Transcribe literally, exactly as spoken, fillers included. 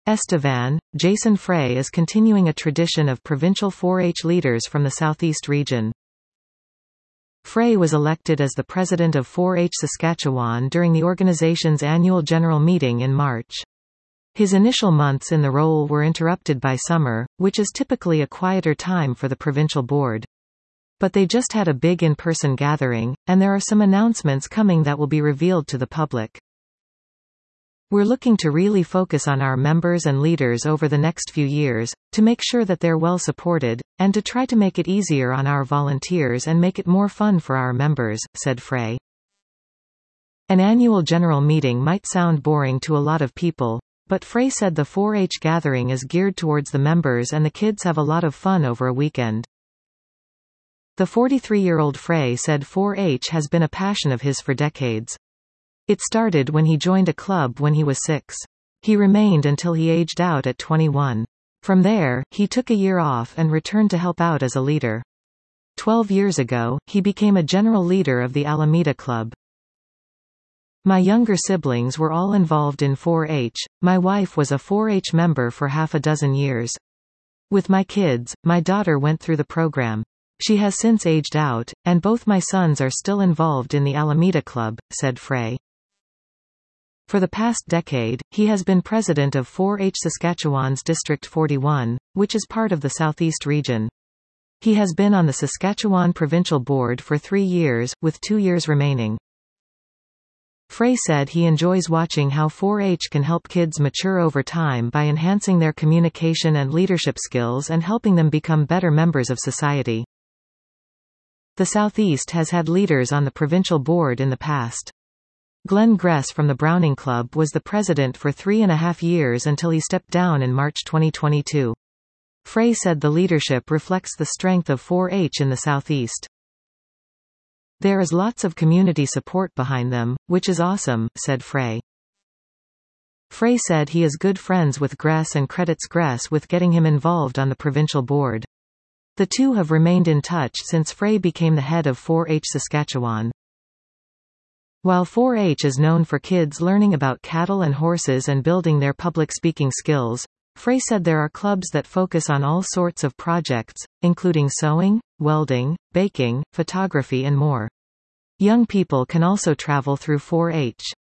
Estevan, Jason Frey is continuing a tradition of provincial four H leaders from the Southeast region. Frey was elected as the president of four H Saskatchewan during the organization's annual general meeting in March. His initial months in the role were interrupted by summer, which is typically a quieter time for the provincial board. But they just had a big in-person gathering, and there are some announcements coming that will be revealed to the public. We're looking to really focus on our members and leaders over the next few years, to make sure that they're well supported, and to try to make it easier on our volunteers and make it more fun for our members, said Frey. An annual general meeting might sound boring to a lot of people, but Frey said the four H gathering is geared towards the members and the kids have a lot of fun over a weekend. The forty-three-year-old Frey said four H has been a passion of his for decades. It started when he joined a club when he was six. He remained until he aged out at twenty-one. From there, he took a year off and returned to help out as a leader. Twelve years ago, he became a general leader of the Alameda Club. My younger siblings were all involved in four H. My wife was a four H member for half a dozen years. With my kids, my daughter went through the program. She has since aged out, and both my sons are still involved in the Alameda Club, said Frey. For the past decade, he has been president of four H Saskatchewan's District forty-one, which is part of the Southeast region. He has been on the Saskatchewan Provincial Board for three years, with two years remaining. Frey said he enjoys watching how four H can help kids mature over time by enhancing their communication and leadership skills and helping them become better members of society. The Southeast has had leaders on the provincial board in the past. Glenn Gress from the Browning Club was the president for three and a half years until he stepped down in March twenty twenty-two. Frey said the leadership reflects the strength of four H in the Southeast. There is lots of community support behind them, which is awesome, said Frey. Frey said he is good friends with Gress and credits Gress with getting him involved on the provincial board. The two have remained in touch since Frey became the head of four H Saskatchewan. While four H is known for kids learning about cattle and horses and building their public speaking skills, Frey said there are clubs that focus on all sorts of projects, including sewing, welding, baking, photography and more. Young people can also travel through four H.